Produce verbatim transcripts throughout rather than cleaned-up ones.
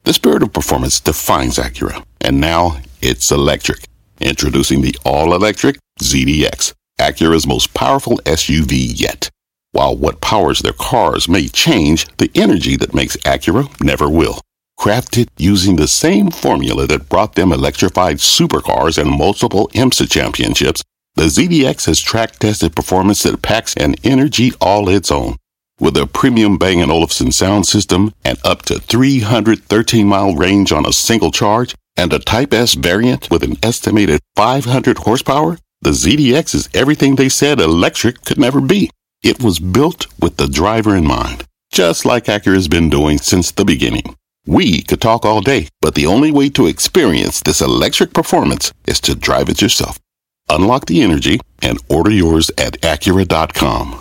The spirit of performance defines Acura, and now it's electric. Introducing the all-electric Z D X, Acura's most powerful S U V yet. While what powers their cars may change, the energy that makes Acura never will. Crafted using the same formula that brought them electrified supercars and multiple IMSA championships, the Z D X has track-tested performance that packs an energy all its own. With a premium Bang and Olufsen sound system and up to three hundred thirteen mile range on a single charge, and a Type S variant with an estimated five hundred horsepower, the Z D X is everything they said electric could never be. It was built with the driver in mind, just like Acura's been doing since the beginning. We could talk all day, but the only way to experience this electric performance is to drive it yourself. Unlock the energy and order yours at Acura dot com.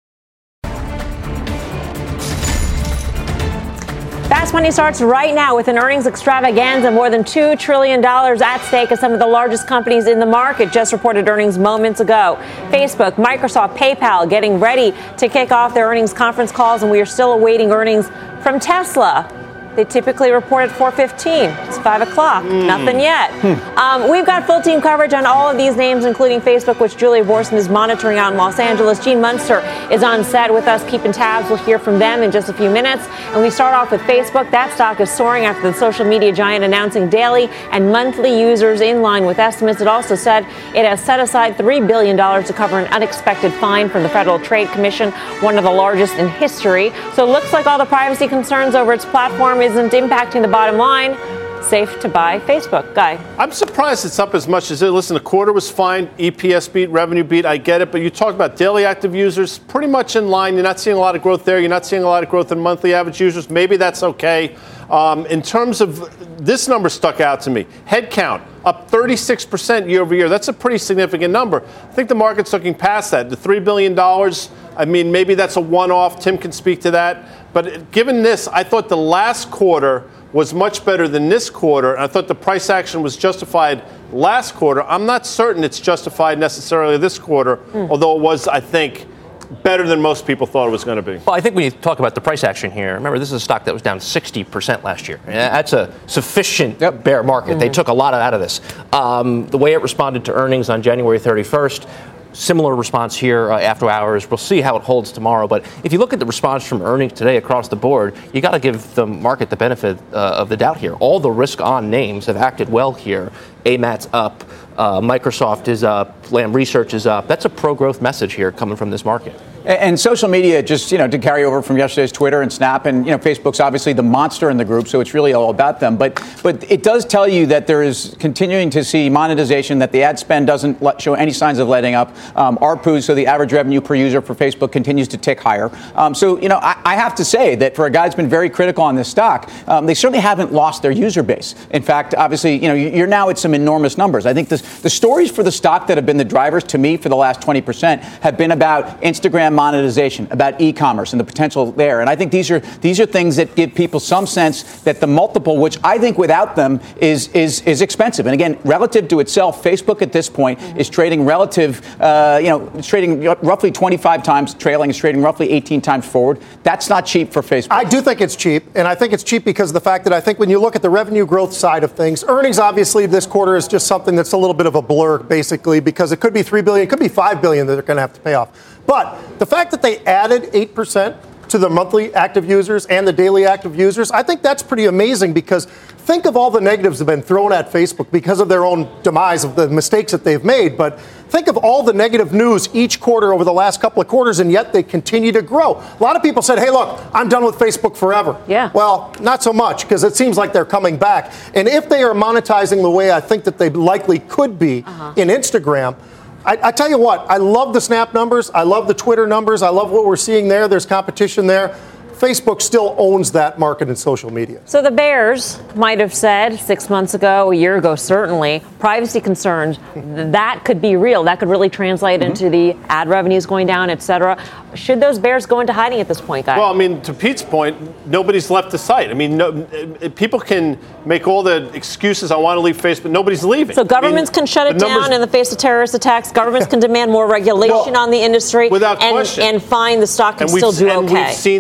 Fast Money starts right now with an earnings extravaganza. More than two trillion dollars at stake as some of the largest companies in the market just reported earnings moments ago. Facebook, Microsoft, PayPal getting ready to kick off their earnings conference calls, and we are still awaiting earnings from Tesla. They typically report at four fifteen. It's five o'clock. Mm. Nothing yet. Hmm. Um, we've got full team coverage on all of these names, including Facebook, which Julia Borson is monitoring out in Los Angeles. Gene Munster is on set with us, keeping tabs. We'll hear from them in just a few minutes. And we start off with Facebook. That stock is soaring after the social media giant announcing daily and monthly users in line with estimates. It also said it has set aside three billion dollars to cover an unexpected fine from the Federal Trade Commission, one of the largest in history. So it looks like all the privacy concerns over its platform isn't impacting the bottom line. Safe to buy Facebook. Guy. I'm surprised it's up as much as it. Listen, the quarter was fine. E P S beat, revenue beat. I get it. But you talk about daily active users, pretty much in line. You're not seeing a lot of growth there. You're not seeing a lot of growth in monthly average users. Maybe that's okay. Um, in terms of this number stuck out to me. Headcount up thirty-six percent year over year. That's a pretty significant number. I think the market's looking past that. The three billion dollars, I mean, maybe that's a one-off. Tim can speak to that. But given this, I thought the last quarter was much better than this quarter. And I thought the price action was justified last quarter. I'm not certain it's justified necessarily this quarter, mm. although it was, I think, better than most people thought it was going to be. Well, I think when you talk about the price action here, remember, this is a stock that was down sixty percent last year. That's a sufficient yep. bear market. Mm-hmm. They took a lot out of this. Um, the way it responded to earnings on January thirty-first, similar response here uh, after hours. We'll see how it holds tomorrow. But if you look at the response from earnings today across the board, you got to give the market the benefit uh, of the doubt here. All the risk-on names have acted well here. A M A T's up. Uh, Microsoft is up. Lam Research is up. That's a pro-growth message here coming from this market. And, and social media, just, you know, to carry over from yesterday's Twitter and Snap, and, you know, Facebook's obviously the monster in the group, so it's really all about them. But but it does tell you that there is continuing to see monetization, that the ad spend doesn't let, show any signs of letting up. Um, A R P U, so the average revenue per user for Facebook, continues to tick higher. Um, so, you know, I, I have to say that for a guy who's been very critical on this stock, um, they certainly haven't lost their user base. In fact, obviously, you know, you're now at some enormous numbers. I think this, the stories for the stock that have been the drivers to me for the last twenty percent have been about Instagram monetization, about e-commerce and the potential there. And I think these are these are things that give people some sense that the multiple, which I think without them is is is expensive. And again, relative to itself, Facebook at this point mm-hmm. is trading relative, uh, you know, it's trading roughly twenty-five times trailing, it's trading roughly eighteen times forward. That's not cheap for Facebook. I do think it's cheap, and I think it's cheap because of the fact that I think when you look at the revenue growth side of things, earnings obviously this quarter is just something that's a little bit of a blur, basically, because it could be three billion dollars, it could be five billion dollars that they're going to have to pay off. But the fact that they added eight percent to the monthly active users and the daily active users, I think that's pretty amazing, because think of all the negatives that have been thrown at Facebook because of their own demise, of the mistakes that they've made. But think of all the negative news each quarter over the last couple of quarters, and yet they continue to grow. A lot of people said, hey, look, I'm done with Facebook forever. Yeah. Well, not so much, because it seems like they're coming back. And if they are monetizing the way I think that they likely could be uh-huh. in Instagram, I, I tell you what, I love the Snap numbers. I love the Twitter numbers. I love what we're seeing there. There's competition there. Facebook still owns that market in social media. So the bears might have said six months ago, a year ago, certainly, privacy concerns, that could be real. That could really translate mm-hmm. into the ad revenues going down, et cetera. Should those bears go into hiding at this point, guys? Well, I mean, to Pete's point, nobody's left the site. I mean, no, people can make all the excuses, I want to leave Facebook, nobody's leaving. So governments I mean, can shut it down numbers, in the face of terrorist attacks. Governments can demand more regulation well, on the industry. Without and, question. And find the stock can and still do and okay. We've seen that happen.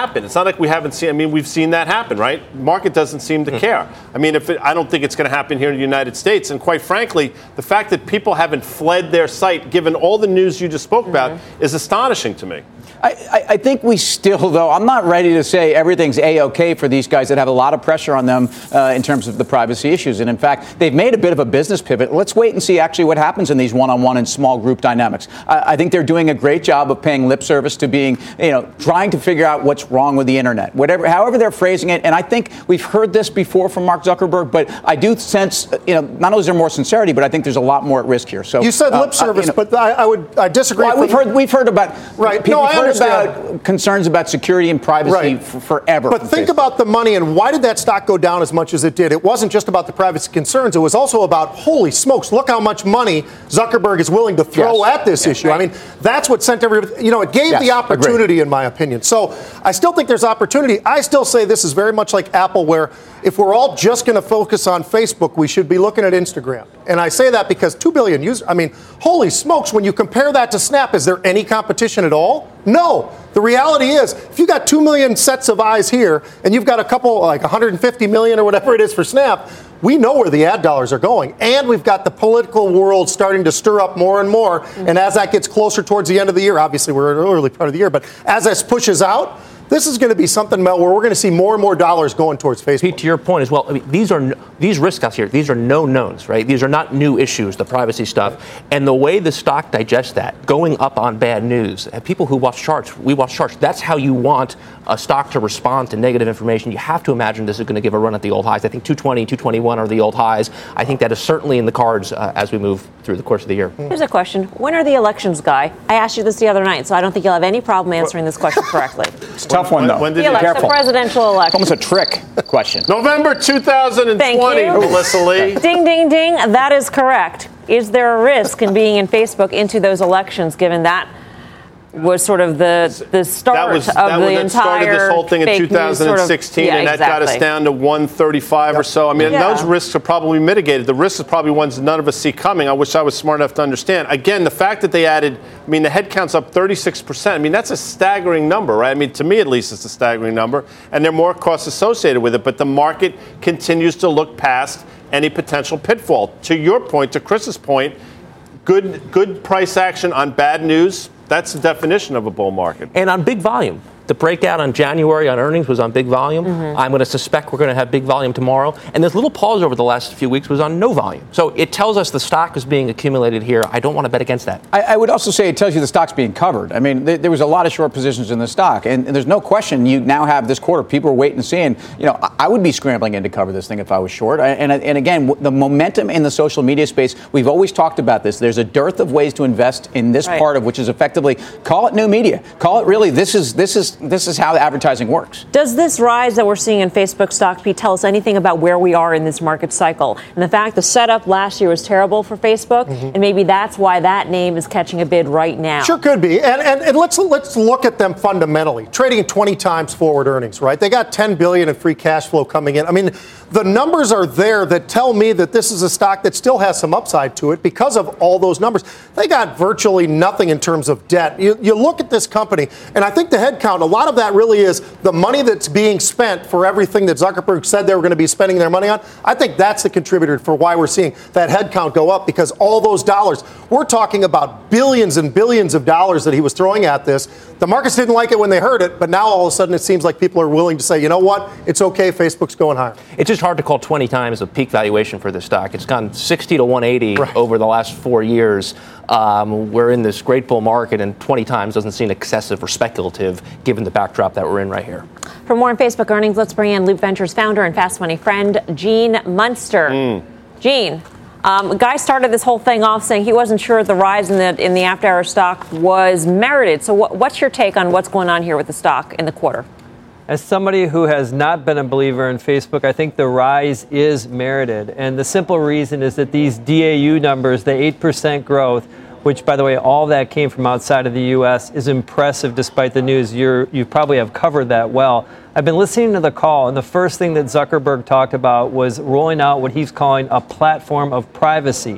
happen. It's not like we haven't seen. I mean, we've seen that happen, right? Market doesn't seem to care. I mean, if it, I don't think it's going to happen here in the United States. And quite frankly, the fact that people haven't fled their site, given all the news you just spoke mm-hmm. about, is astonishing to me. I, I think we still, though, I'm not ready to say everything's A-OK for these guys that have a lot of pressure on them uh, in terms of the privacy issues. And in fact, they've made a bit of a business pivot. Let's wait and see actually what happens in these one-on-one and small group dynamics. I, I think they're doing a great job of paying lip service to being, you know, trying to figure out what's wrong with the internet, whatever, however they're phrasing it. And I think we've heard this before from Mark Zuckerberg, but I do sense, you know, not only is there more sincerity, but I think there's a lot more at risk here. So you said uh, lip service, uh, you know, but I, I would I disagree. Well, we've heard we've heard about right. People, No, I we've heard understand. about concerns about security and privacy right. f- forever. But think Facebook. about the money and why did that stock go down as much as it did? It wasn't just about the privacy concerns. It was also about, holy smokes, look how much money Zuckerberg is willing to throw yes. at this yes. issue. Right. I mean, that's what sent everybody, you know, it gave yes. the opportunity, Agreed. in my opinion. So I still think there's opportunity. I still say this is very much like Apple, where if we're all just going to focus on Facebook, we should be looking at Instagram. And I say that because two billion users, I mean, holy smokes, when you compare that to Snap, is there any competition at all? No. The reality is, if you got two million sets of eyes here, and you've got a couple, like one hundred fifty million or whatever it is for Snap, we know where the ad dollars are going. And we've got the political world starting to stir up more and more. Mm-hmm. And as that gets closer towards the end of the year, obviously we're in the early part of the year, but as this pushes out, this is going to be something, Mel, where we're going to see more and more dollars going towards Facebook. Pete, to your point as well, I mean, these are these risks out here. These are known knowns, right? These are not new issues, the privacy stuff. And the way the stock digests that, going up on bad news, and people who watch charts, we watch charts. That's how you want a stock to respond to negative information. You have to imagine this is going to give a run at the old highs. I think two twenty, two twenty-one are the old highs. I think that is certainly in the cards uh, as we move through the course of the year. Here's a question. When are the elections, Guy? I asked you this the other night, so I don't think you'll have any problem answering this question correctly. It's a tough one, though. When did the, ele- Careful. the presidential election. Almost a trick question. November two thousand twenty, Thank you. Melissa Lee. Ding, ding, ding. That is correct. Is there a risk in being in Facebook into those elections, given that was sort of the the start that was, of that the was, entire that started this whole thing in two thousand sixteen, sort of, yeah, and that exactly. got us down to one thirty-five yep. or so. I mean, yeah. those risks are probably mitigated. The risks are probably ones none of us see coming. I wish I was smart enough to understand. Again, the fact that they added, I mean, the head count's up thirty-six percent. I mean, that's a staggering number, right? I mean, to me at least, it's a staggering number, and there are more costs associated with it. But the market continues to look past any potential pitfall. To your point, to Chris's point, good good price action on bad news. That's the definition of a bull market. And on big volume. The breakout on January on earnings was on big volume. Mm-hmm. I'm going to suspect we're going to have big volume tomorrow. And this little pause over the last few weeks was on no volume. So it tells us the stock is being accumulated here. I don't want to bet against that. I, I would also say it tells you the stock's being covered. I mean, th- there was a lot of short positions in the stock. And, and there's no question you now have this quarter. People are waiting and seeing. You know, I, I would be scrambling in to cover this thing if I was short. I, and, and again, w- the momentum in the social media space, we've always talked about this. There's a dearth of ways to invest in this right. part of which is effectively, call it new media. Call it really, this is this is this is how the advertising works. Does this rise that we're seeing in Facebook stock, Pete, tell us anything about where we are in this market cycle? And the fact the setup last year was terrible for Facebook, mm-hmm. and maybe that's why that name is catching a bid right now. Sure could be. And, and, and let's let's look at them fundamentally. Trading twenty times forward earnings, right? They got ten billion dollars in free cash flow coming in. I mean, the numbers are there that tell me that this is a stock that still has some upside to it because of all those numbers. They got virtually nothing in terms of debt. You, you look at this company, and I think the head count, a lot of that really is the money that's being spent for everything that Zuckerberg said they were going to be spending their money on. I think that's the contributor for why we're seeing that head count go up, because all those dollars, we're talking about billions and billions of dollars that he was throwing at this. The markets didn't like it when they heard it, but now all of a sudden it seems like people are willing to say, you know what, it's okay, Facebook's going higher. It's just hard to call twenty times a peak valuation for this stock. It's gone sixty to one eighty right. over the last four years. Um, we're in this great bull market, and twenty times doesn't seem excessive or speculative given the backdrop that we're in right here. For more on Facebook earnings, let's bring in Loop Ventures founder and Fast Money friend, Gene Munster. Mm. Gene, um, Guy started this whole thing off saying he wasn't sure the rise in the in the after-hour stock was merited. So what, what's your take on what's going on here with the stock in the quarter? As somebody who has not been a believer in Facebook, I think the rise is merited. And the simple reason is that these D A U numbers, the eight percent growth, which, by the way, all that came from outside of the U S, is impressive despite the news. You're, you probably have covered that well. I've been listening to the call, and the first thing that Zuckerberg talked about was rolling out what he's calling a platform of privacy.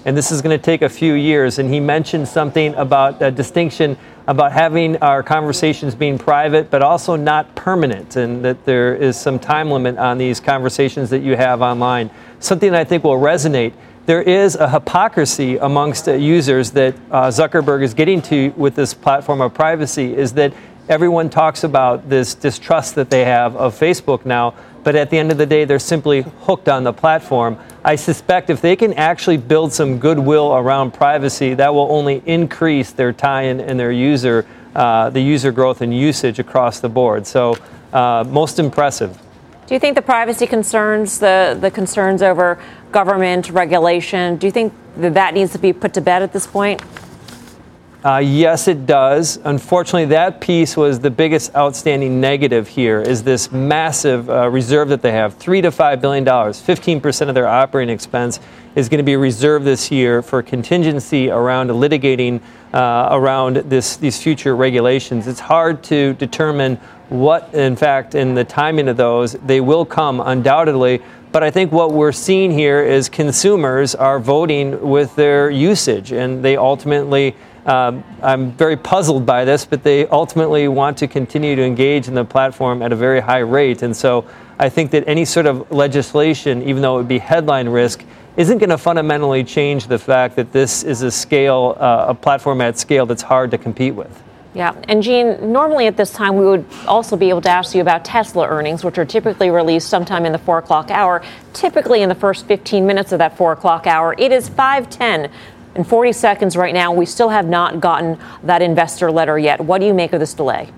and this is going to take a few years. And he mentioned something about a distinction about having our conversations being private, but also not permanent, and that there is some time limit on these conversations that you have online. Something that I think will resonate. There is a hypocrisy amongst uh, users that uh, Zuckerberg is getting to with this platform of privacy, is that everyone talks about this distrust that they have of Facebook now, but at the end of the day, they're simply hooked on the platform. I suspect if they can actually build some goodwill around privacy, that will only increase their tie-in and their user, uh, the user growth and usage across the board. So, uh, most impressive. Do you think the privacy concerns, the, the concerns over government regulation, do you think that that needs to be put to bed at this point? Uh, yes, it does. Unfortunately, that piece was the biggest outstanding negative here, is this massive uh, reserve that they have, three to five billion dollars, fifteen percent of their operating expense is going to be reserved this year for contingency around litigating uh, around this these future regulations. It's hard to determine what, in fact, in the timing of those, they will come undoubtedly. But I think what we're seeing here is consumers are voting with their usage, and they ultimately, um, I'm very puzzled by this, but they ultimately want to continue to engage in the platform at a very high rate. And so I think that any sort of legislation, even though it would be headline risk, isn't going to fundamentally change the fact that this is a scale, uh, a platform at scale that's hard to compete with. Yeah, and Gene, normally at this time we would also be able to ask you about Tesla earnings, which are typically released sometime in the four o'clock hour, typically in the first fifteen minutes of that four o'clock hour. It is five ten and forty seconds right now. We still have not gotten that investor letter yet. What do you make of this delay?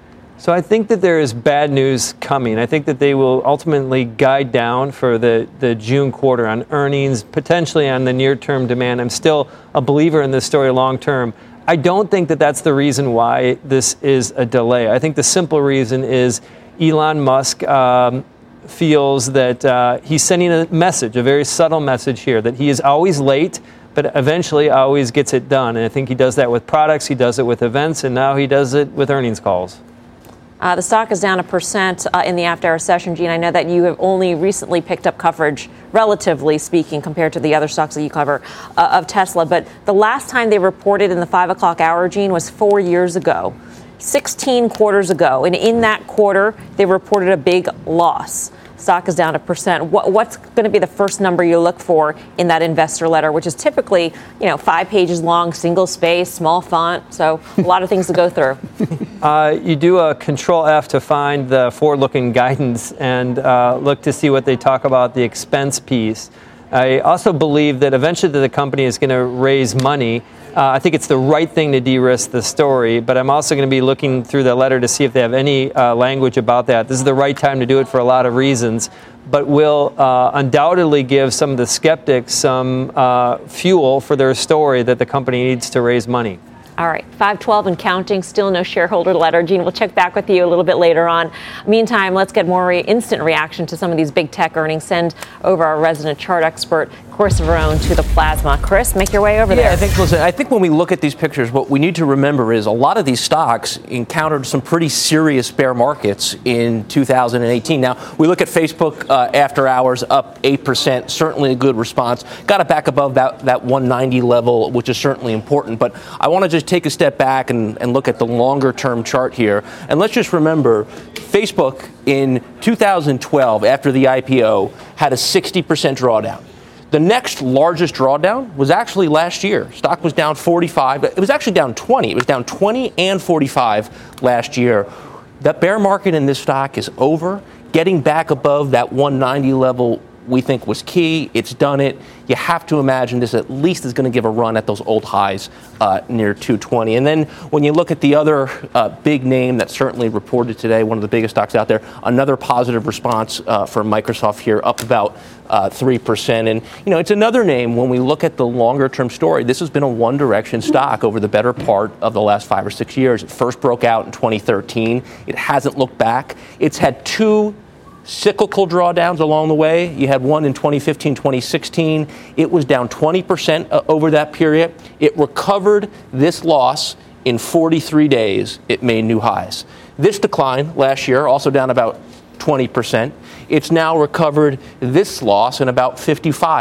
So I think that there is bad news coming. I think that they will ultimately guide down for the, the June quarter on earnings, potentially on the near-term demand. I'm still a believer in this story long-term. I don't think that that's the reason why this is a delay. I think the simple reason is Elon Musk um, feels that uh, he's sending a message, a very subtle message here, that he is always late, but eventually always gets it done. And I think he does that with products, he does it with events, and now he does it with earnings calls. Uh, the stock is down a percent uh, in the after-hour session. Gene, I know that you have only recently picked up coverage, relatively speaking, compared to the other stocks that you cover uh, of Tesla. But the last time they reported in the five o'clock hour, Gene, was four years ago, sixteen quarters ago. And in that quarter, they reported a big loss. Stock is down a percent. What, what's going to be the first number you look for in that investor letter, which is typically, you know, five pages long, single space, small font, so a lot of things to go through. Uh, you do a control F to find the forward-looking guidance and uh, look to see what they talk about the expense piece. I also believe that eventually the company is going to raise money. Uh, I think it's the right thing to de-risk the story, but I'm also going to be looking through the letter to see if they have any uh, language about that. This is the right time to do it for a lot of reasons, but will uh, undoubtedly give some of the skeptics some uh, fuel for their story that the company needs to raise money. All right, five twelve and counting, still no shareholder letter. Gene, we'll check back with you a little bit later on. Meantime, let's get more re- instant reaction to some of these big tech earnings. Send over our resident chart expert, Chris Verone, to the plasma. Chris, make your way over yeah, there. I think, listen, I think when we look at these pictures, what we need to remember is a lot of these stocks encountered some pretty serious bear markets in two thousand eighteen. Now, we look at Facebook uh, after hours up eight percent, certainly a good response. Got it back above that, that one ninety level, which is certainly important. But I want to just take a step back and, and look at the longer term chart here. And let's just remember, Facebook in two thousand twelve, after the I P O, had a sixty percent drawdown. The next largest drawdown was actually last year. Stock was down forty-five. It was actually down twenty. It was down twenty and forty-five last year. That bear market in this stock is over. Getting back above that one ninety level we think was key. It's done it. You have to imagine this at least is going to give a run at those old highs uh, near two twenty. And then when you look at the other uh, big name that certainly reported today, one of the biggest stocks out there, another positive response uh, for Microsoft here, up about uh, three percent. And, you know, it's another name when we look at the longer term story. This has been a one direction stock over the better part of the last five or six years. It first broke out in twenty thirteen. It hasn't looked back. It's had two cyclical drawdowns along the way. You had one in twenty fifteen, twenty sixteen. It was down twenty percent over that period. It recovered this loss in forty-three days. It made new highs. This decline last year, also down about twenty percent. It's now recovered this loss in about fifty-five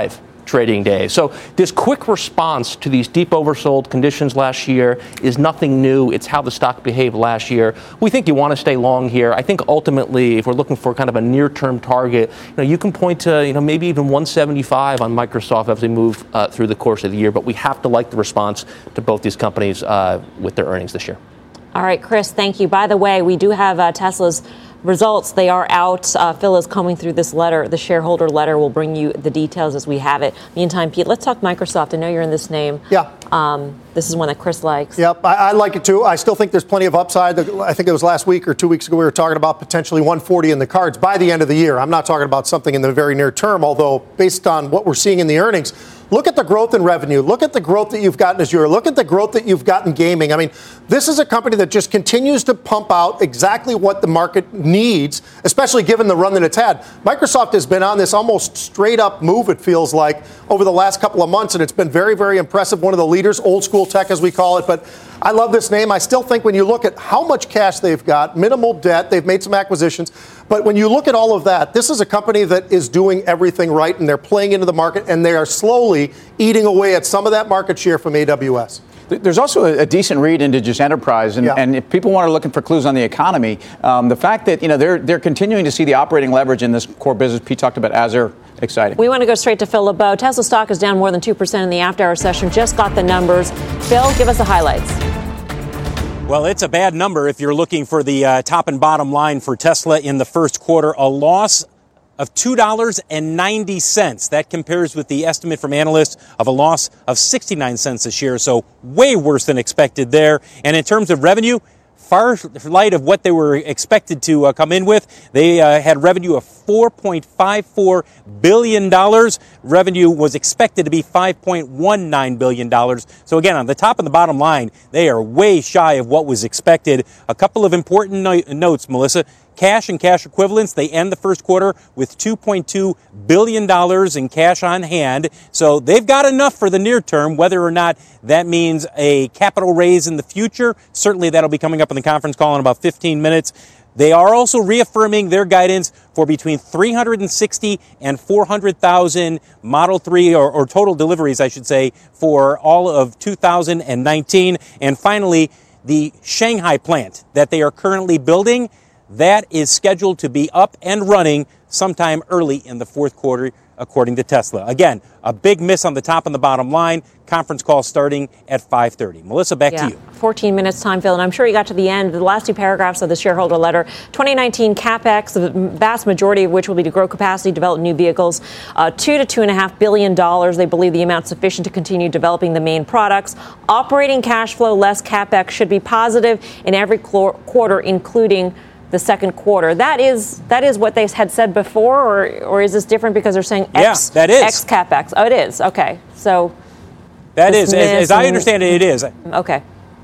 trading day. So this quick response to these deep oversold conditions last year is nothing new. It's how the stock behaved last year. We think you want to stay long here. I think ultimately, if we're looking for kind of a near-term target, you know, you can point to, you know, maybe even one seventy-five on Microsoft as we move uh, through the course of the year. But we have to like the response to both these companies uh, with their earnings this year. All right, Chris, thank you. By the way, we do have uh, Tesla's results. They are out. Uh, Phil is combing through this letter. The shareholder letter will bring you the details as we have it. Meantime, Pete, let's talk Microsoft. I know you're in this name. Yeah. Um, this is one that Chris likes. Yep, I, I like it too. I still think there's plenty of upside. I think it was last week or two weeks ago we were talking about potentially one forty in the cards by the end of the year. I'm not talking about something in the very near term, although based on what we're seeing in the earnings, look at the growth in revenue. Look at the growth that you've gotten Azure. Look at the growth that you've gotten gaming. I mean, this is a company that just continues to pump out exactly what the market needs, especially given the run that it's had. Microsoft has been on this almost straight up move, it feels like, over the last couple of months, and it's been very, very impressive. One of the leaders, old school tech as we call it, but I love this name. I still think when you look at how much cash they've got, minimal debt, they've made some acquisitions, but when you look at all of that, this is a company that is doing everything right, and they're playing into the market, and they are slowly eating away at some of that market share from A W S. There's also a, a decent read into just enterprise, and, yeah. and if people want to looking for clues on the economy, um, the fact that you know they're they're continuing to see the operating leverage in this core business. Pete talked about Azure. Exciting. We want to go straight to Phil LeBeau. Tesla stock is down more than two percent in the after-hour session. Just got the numbers. Phil, give us the highlights. Well, it's a bad number if you're looking for the uh, top and bottom line for Tesla in the first quarter. A loss of two dollars and ninety cents. That compares with the estimate from analysts of a loss of sixty-nine cents a share, so way worse than expected there. And in terms of revenue, far light of what they were expected to uh, come in with. They uh, had revenue of four point five four billion dollars. Revenue was expected to be five point one nine billion dollars. So again, on the top and the bottom line, they are way shy of what was expected. A couple of important no- notes, Melissa. Cash and cash equivalents, they end the first quarter with two point two billion dollars in cash on hand. So they've got enough for the near term. Whether or not that means a capital raise in the future, certainly that'll be coming up in the conference call in about fifteen minutes. They are also reaffirming their guidance for between three hundred sixty and four hundred thousand Model three or, or total deliveries, I should say, for all of two thousand nineteen. And finally, the Shanghai plant that they are currently building, that is scheduled to be up and running sometime early in the fourth quarter, according to Tesla. Again, a big miss on the top and the bottom line. Conference call starting at five thirty. Melissa, back yeah. to you. fourteen minutes time, Phil, and I'm sure you got to the end. The last two paragraphs of the shareholder letter. twenty nineteen CapEx, the vast majority of which will be to grow capacity, develop new vehicles. Uh, two to two and a half billion dollars. They believe the amount sufficient to continue developing the main products. Operating cash flow less CapEx should be positive in every cl- quarter, including the second quarter. That is that is what they had said before, or or is this different because they're saying X, yeah, that is. X CapEx? Oh, it is. Okay. So that is, as, as I understand it, it is. Okay.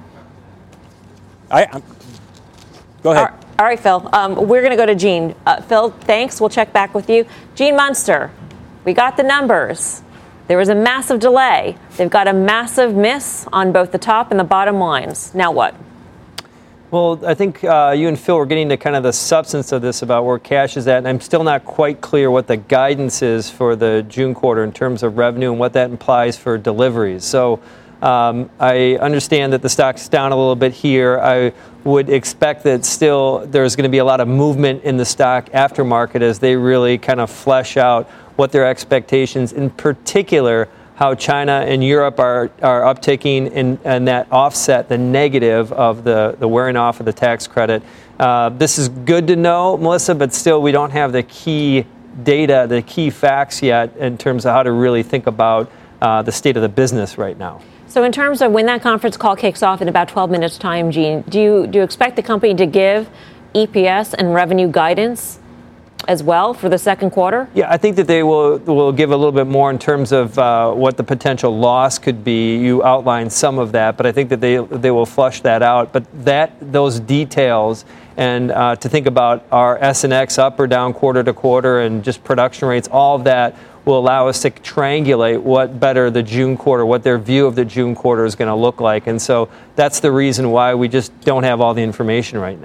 I, I'm, go ahead. All right, all right Phil. Um, we're going to go to Gene. Uh, Phil, thanks. We'll check back with you. Gene Munster, we got the numbers. There was a massive delay. They've got a massive miss on both the top and the bottom lines. Now what? Well, I think uh, you and Phil were getting to kind of the substance of this about where cash is at, and I'm still not quite clear what the guidance is for the June quarter in terms of revenue and what that implies for deliveries. So um, I understand that the stock's down a little bit here. I would expect that still there's going to be a lot of movement in the stock aftermarket as they really kind of flesh out what their expectations, in particular, how China and Europe are, are uptaking and, and that offset the negative of the, the wearing off of the tax credit. Uh, this is good to know, Melissa, but still we don't have the key data, the key facts yet in terms of how to really think about uh, the state of the business right now. So in terms of when that conference call kicks off in about twelve minutes time, Gene, do you, do you expect the company to give E P S and revenue guidance as well for the second quarter? Yeah, I think that they will will give a little bit more in terms of uh, what the potential loss could be. You outlined some of that, but I think that they they will flush that out. But that those details and uh, to think about our S and X up or down quarter to quarter and just production rates, all of that will allow us to triangulate what better the June quarter, what their view of the June quarter is going to look like. And so that's the reason why we just don't have all the information right now.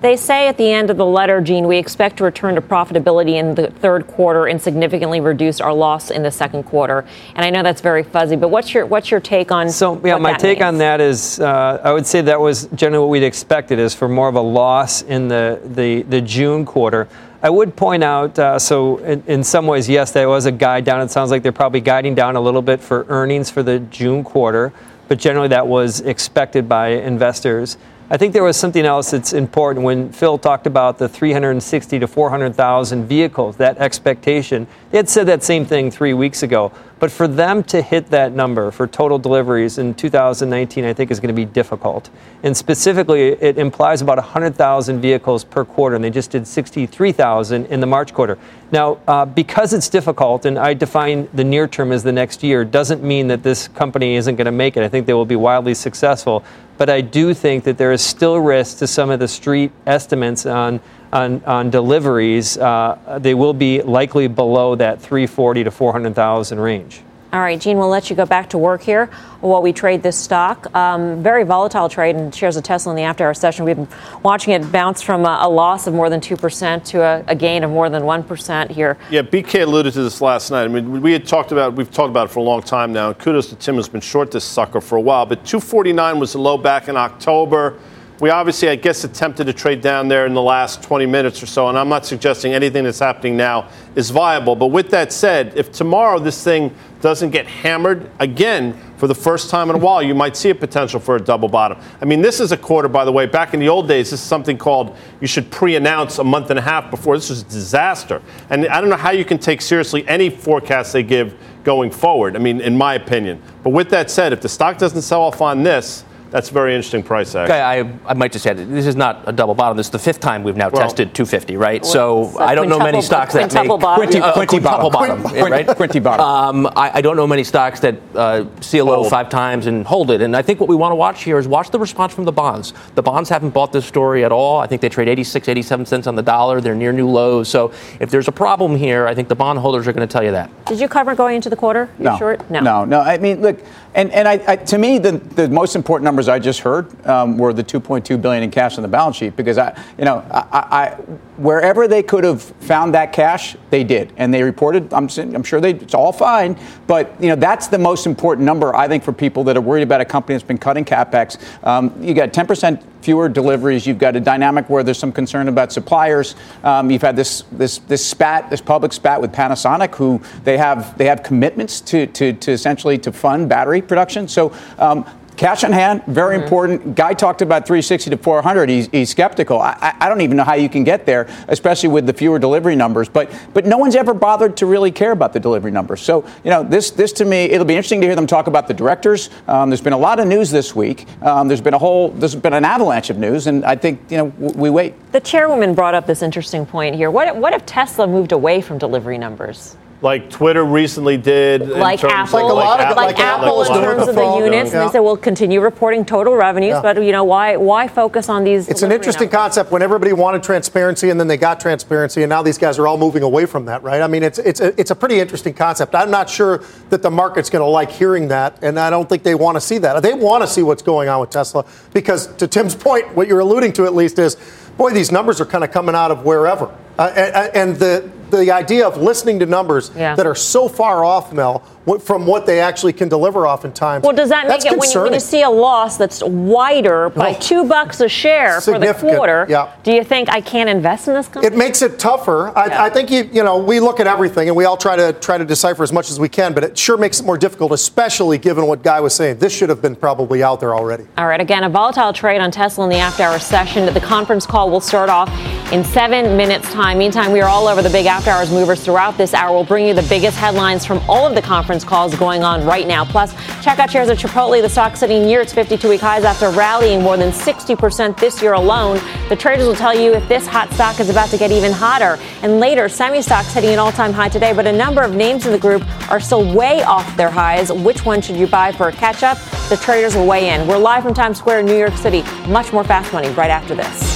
They say at the end of the letter, Gene, we expect to return to profitability in the third quarter and significantly reduce our loss in the second quarter. And I know that's very fuzzy, but what's your what's your take on So, yeah, what my that take means? on that is uh, I would say that was generally what we'd expected, is for more of a loss in the, the, the June quarter. I would point out, uh, so in, in some ways, yes, there was a guide down. It sounds like they're probably guiding down a little bit for earnings for the June quarter, but generally that was expected by investors. I think there was something else that's important when Phil talked about the three hundred sixty to four hundred thousand vehicles, that expectation. They had said that same thing three weeks ago. But for them to hit that number for total deliveries in two thousand nineteen, I think is going to be difficult. And specifically, it implies about one hundred thousand vehicles per quarter, and they just did sixty-three thousand in the March quarter. Now, uh, because it's difficult, and I define the near term as the next year, doesn't mean that this company isn't going to make it. I think they will be wildly successful. But I do think that there is still risk to some of the street estimates on on, on deliveries. Uh, they will be likely below that three forty to four hundred thousand range. All right, Gene, we'll let you go back to work here while we trade this stock. Um, very volatile trade in shares of Tesla in the after-hour session. We've been watching it bounce from a, a loss of more than two percent to a, a gain of more than one percent here. Yeah, B K alluded to this last night. I mean, we had talked about, we've talked about it for a long time now. And kudos to Tim, who's been short this sucker for a while. But two forty-nine was the low back in October. We obviously, I guess, attempted to trade down there in the last twenty minutes or so, and I'm not suggesting anything that's happening now is viable. But with that said, if tomorrow this thing doesn't get hammered again for the first time in a while, you might see a potential for a double bottom. I mean, this is a quarter, by the way. Back in the old days, this is something called you should pre-announce a month and a half before. This was a disaster. And I don't know how you can take seriously any forecast they give going forward, I mean, in my opinion. But with that said, if the stock doesn't sell off on this, that's a very interesting price action. Okay, I, I might just add, this is not a double bottom. This is the fifth time we've now Well, tested two fifty, right? Well, so it's a I don't know many quintuple- stocks that make quintuple bottom. Quinty, uh, Quinty quintuple bottom. bottom, yeah, right? Quinty bottom. Um, I, I don't know many stocks that uh, C L O Hold. five times and hold it. And I think what we want to watch here is watch the response from the bonds. The bonds haven't bought this story at all. I think they trade eighty-six, eighty-seven cents on the dollar. They're near new lows. So if there's a problem here, I think the bond holders are going to tell you that. Did you cover going into the quarter? You No, short? No. no, no. I mean, look, and and I, I to me, the the most important numbers I just heard um, were the two point two billion dollars in cash on the balance sheet, because I, you know, I, I wherever they could have found that cash, they did, and they reported. I'm I'm sure they it's all fine, but you know that's the most important number I think for people that are worried about a company that's been cutting capex. Um, you got ten percent fewer deliveries. You've got a dynamic where there's some concern about suppliers. Um, you've had this this this spat, this public spat with Panasonic, who they have they have commitments to to, to essentially to fund battery production. So. Um, Cash on hand, very mm-hmm. important. Guy talked about three sixty to four hundred. He's, he's skeptical. I, I don't even know how you can get there, especially with the fewer delivery numbers. But but no one's ever bothered to really care about the delivery numbers. So, you know, this this to me, it'll be interesting to hear them talk about the directors. Um, there's been a lot of news this week. Um, there's been a whole, there's been an avalanche of news, and I think, you know, w- we wait. The chairwoman brought up this interesting point here. What, what if Tesla moved away from delivery numbers? Like Twitter recently did. in Like terms Apple, of- Like a lot of- like, like Apple Apple's in doing terms with of the the phone. units, and Yeah. they said we'll continue reporting total revenues, Yeah. but you know why why focus on these? It's an delivery interesting numbers? concept when everybody wanted transparency and then they got transparency, and now these guys are all moving away from that, right? I mean, it's it's a, it's a pretty interesting concept. I'm not sure that the market's going to like hearing that, and I don't think they want to see that. They want to see what's going on with Tesla because, to Tim's point, what you're alluding to at least is, boy, these numbers are kind of coming out of wherever. Uh, and, and the the idea of listening to numbers Yeah. that are so far off, Mel, wh- from what they actually can deliver oftentimes. Well, does that that's make it when you, when you concerning. see a loss that's wider by Oh. two bucks a share for the Significant, quarter? yeah. Do you think I can't invest in this company? It makes it tougher. I, Yeah. I think you you know we look at everything and we all try to try to decipher as much as we can, but it sure makes it more difficult, especially given what Guy was saying. This should have been probably out there already. All right, again, a volatile trade on Tesla in the after-hour session. The conference call will start off in seven minutes' time. Meantime, we are all over the big after-hours movers throughout this hour. We'll bring you the biggest headlines from all of the conference calls going on right now. Plus, check out shares of Chipotle. The stock sitting near its fifty-two-week highs after rallying more than sixty percent this year alone. The traders will tell you if this hot stock is about to get even hotter. And later, semi-stocks hitting an all-time high today, but a number of names in the group are still way off their highs. Which one should you buy for a catch-up? The traders will weigh in. We're live from Times Square in New York City. Much more Fast Money right after this.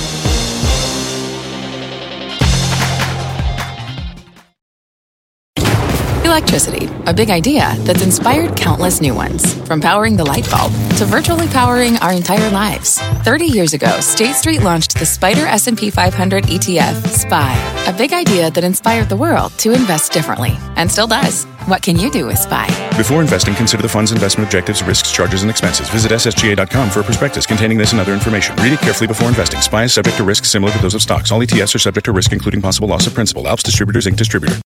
Electricity, a big idea that's inspired countless new ones. From powering the light bulb to virtually powering our entire lives. thirty years ago, State Street launched the Spider S and P five hundred E T F, S P Y, a big idea that inspired the world to invest differently, and still does. What can you do with S P Y? Before investing, consider the fund's investment objectives, risks, charges, and expenses. Visit S S G A dot com for a prospectus containing this and other information. Read it carefully before investing. S P Y is subject to risks similar to those of stocks. All E T Fs are subject to risk, including possible loss of principal. Alps Distributors, Incorporated Distributor.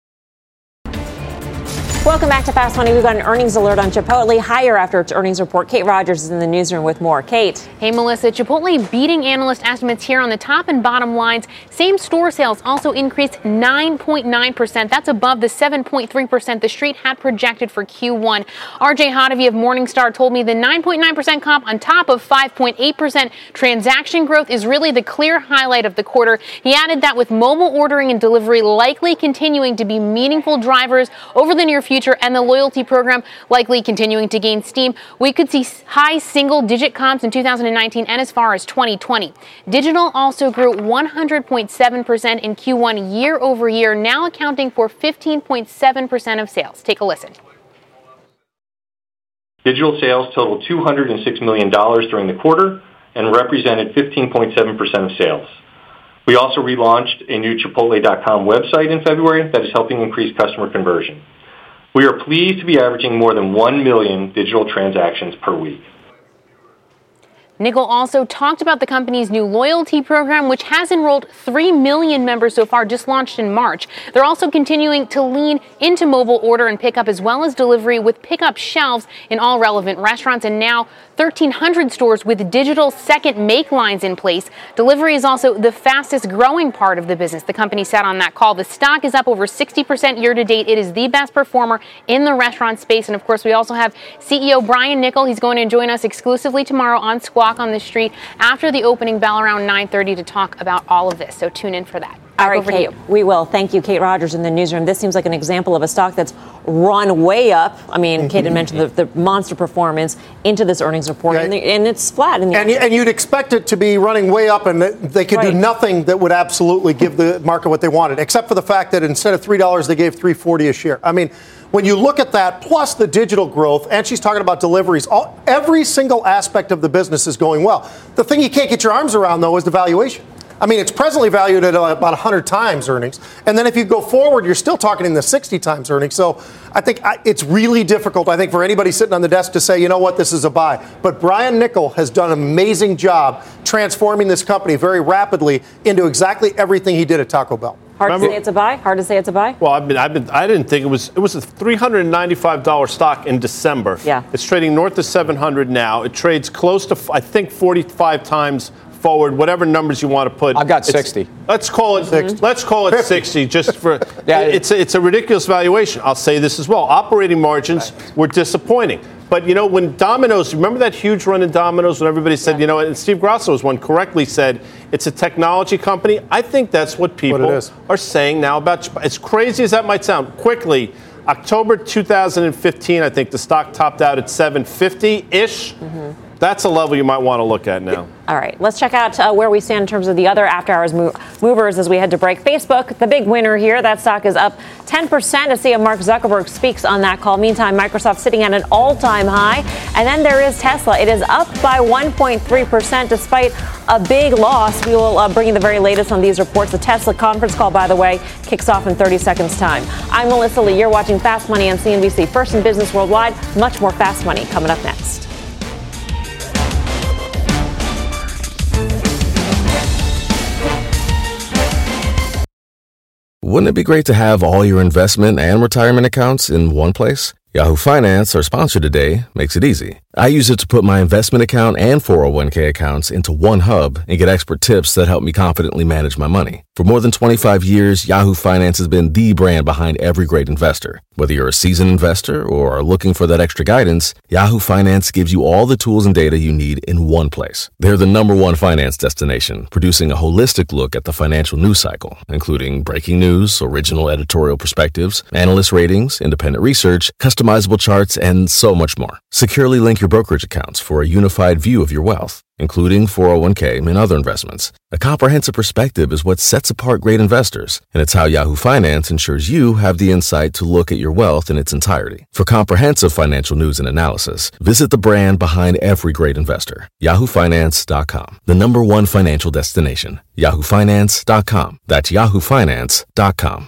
Welcome back to Fast Money. We've got an earnings alert on Chipotle, higher after its earnings report. Kate Rogers is in the newsroom with more. Kate. Hey, Melissa. Chipotle beating analyst estimates here on the top and bottom lines. Same store sales also increased nine point nine percent. That's above the seven point three percent the street had projected for Q one. R J Hottovy of Morningstar told me the nine point nine percent comp on top of five point eight percent transaction growth is really the clear highlight of the quarter. He added that with mobile ordering and delivery likely continuing to be meaningful drivers over the near future, and the loyalty program likely continuing to gain steam, we could see high single-digit comps in two thousand nineteen and as far as twenty twenty. Digital also grew one hundred point seven percent in Q one year over year, now accounting for fifteen point seven percent of sales. Take a listen. Digital sales totaled two hundred six million dollars during the quarter and represented fifteen point seven percent of sales. We also relaunched a new Chipotle dot com website in February that is helping increase customer conversion. We are pleased to be averaging more than one million digital transactions per week. Nichol also talked about the company's new loyalty program, which has enrolled three million members so far, just launched in March. They're also continuing to lean into mobile order and pickup as well as delivery with pickup shelves in all relevant restaurants, and now thirteen hundred stores with digital second make lines in place. Delivery is also the fastest growing part of the business. The company said on that call the stock is up over sixty percent year to date. It is the best performer in the restaurant space. And of course, we also have C E O Brian Nichol. He's going to join us exclusively tomorrow on Squawk on the Street after the opening bell around nine thirty to talk about all of this. So tune in for that. All right, over Kate, to you. We will. Thank you, Kate Rogers in the newsroom. This seems like an example of a stock that's run way up. I mean, mm-hmm. Kate had mentioned the, the monster performance into this earnings report, yeah. and, the, and it's flat. In the and, and you'd expect it to be running way up, and they could right. do nothing that would absolutely give the market what they wanted, except for the fact that instead of three dollars, they gave three forty a share. I mean, when you look at that, plus the digital growth, and she's talking about deliveries, all, every single aspect of the business is going well. The thing you can't get your arms around, though, is the valuation. I mean, it's presently valued at about one hundred times earnings. And then if you go forward, you're still talking in the sixty times earnings. So I think it's really difficult, I think, for anybody sitting on the desk to say, you know what, this is a buy. But Brian Nichol has done an amazing job transforming this company very rapidly into exactly everything he did at Taco Bell. Hard Remember, to say it's a buy? Hard to say it's a buy? Well, I've been, I've been, I didn't think it was, it was a three hundred ninety-five dollars stock in December. Yeah. It's trading north of seven hundred now. It trades close to, I think, forty-five times forward, whatever numbers you want to put. I've got it's, sixty. Let's call it mm-hmm. Let's call it fifty. sixty just for yeah, it's a, it's a ridiculous valuation. I'll say this as well. Operating margins right. were disappointing. But, you know, when Domino's, remember that huge run in Domino's when everybody said, yeah. you know, and Steve Grasso was one correctly said, it's a technology company. I think that's what people what are saying now about, as crazy as that might sound. Quickly, October two thousand fifteen, I think the stock topped out at seven fifty-ish. Mm-hmm. That's a level you might want to look at now. All right, let's check out uh, where we stand in terms of the other after-hours move- movers as we head to break. Facebook, the big winner here. That stock is up ten percent as C E O Mark Zuckerberg speaks on that call. Meantime, Microsoft sitting at an all-time high. And then there is Tesla. It is up by one point three percent despite a big loss. We will uh, bring you the very latest on these reports. The Tesla conference call, by the way, kicks off in thirty seconds time. I'm Melissa Lee. You're watching Fast Money on C N B C. First in business worldwide. Much more Fast Money coming up next. Wouldn't it be great to have all your investment and retirement accounts in one place? Yahoo Finance, our sponsor today, makes it easy. I use it to put my investment account and four oh one k accounts into one hub and get expert tips that help me confidently manage my money. For more than twenty-five years, Yahoo Finance has been the brand behind every great investor. Whether you're a seasoned investor or are looking for that extra guidance, Yahoo Finance gives you all the tools and data you need in one place. They're the number one finance destination, producing a holistic look at the financial news cycle, including breaking news, original editorial perspectives, analyst ratings, independent research, custom customizable charts, and so much more. Securely link your brokerage accounts for a unified view of your wealth, including four oh one k and other investments. A comprehensive perspective is what sets apart great investors, and it's how Yahoo Finance ensures you have the insight to look at your wealth in its entirety. For comprehensive financial news and analysis, visit the brand behind every great investor, yahoo finance dot com, the number one financial destination, yahoo finance dot com. That's yahoo finance dot com.